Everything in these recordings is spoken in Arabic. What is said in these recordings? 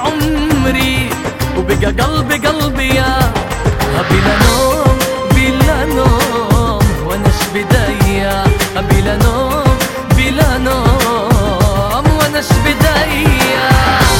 عمري وبقى قلبي يا بلا نوم بلا نوم واناش بداية بلا نوم بلا نوم واناش بداية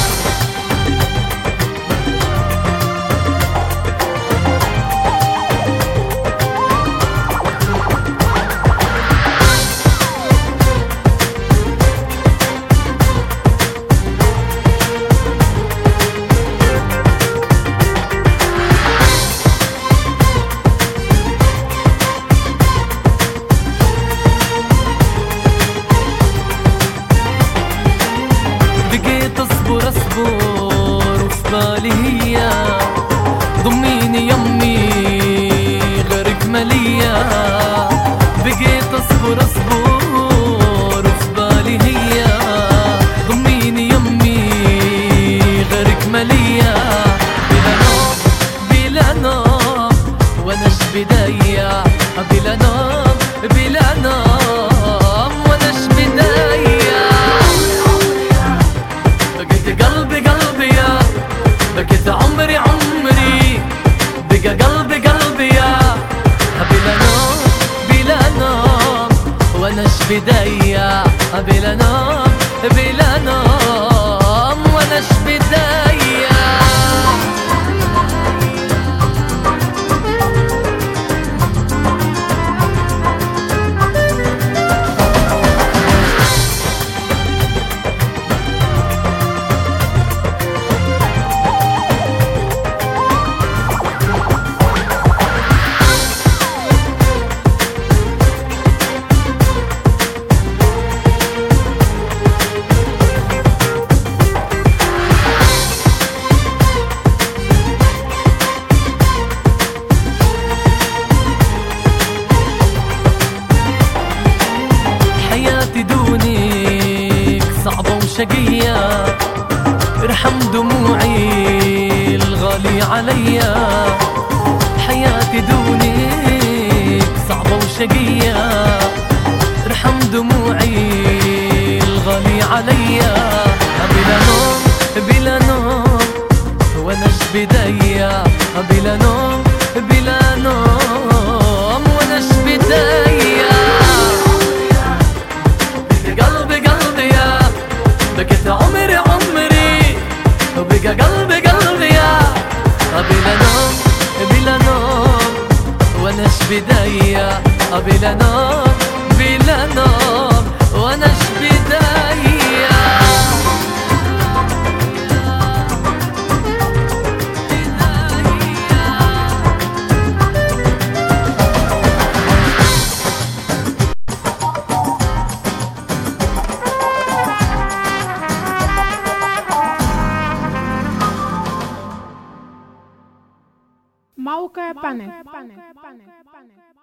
اصبر وفبالي هي ضميني يمي غيرك مليا بقيت اصبر وفبالي هي ضميني يمي غيرك مليا بلا نوم بلا نوم واناش بداية بلا نوم بلا نوم واناش بداية بقيت عمري بقى قلبي يا بلا نوم بلا نوم واناش بداية بلا نوم بلا نوم واناش بداية دونك صعبة وشقية ارحم دموعي الغالي عليا حياتي دونك صعبة وشقية ارحم دموعي الغالي عليا بلا نوم بلا نوم واناش بداية بلا نوم بلا نوم واناش بداية بقيت عمري وبقى قلبي يا بلا نوم بلا نوم واناش بداية بلا نوم بلا نوم واناش بداية موقع بانك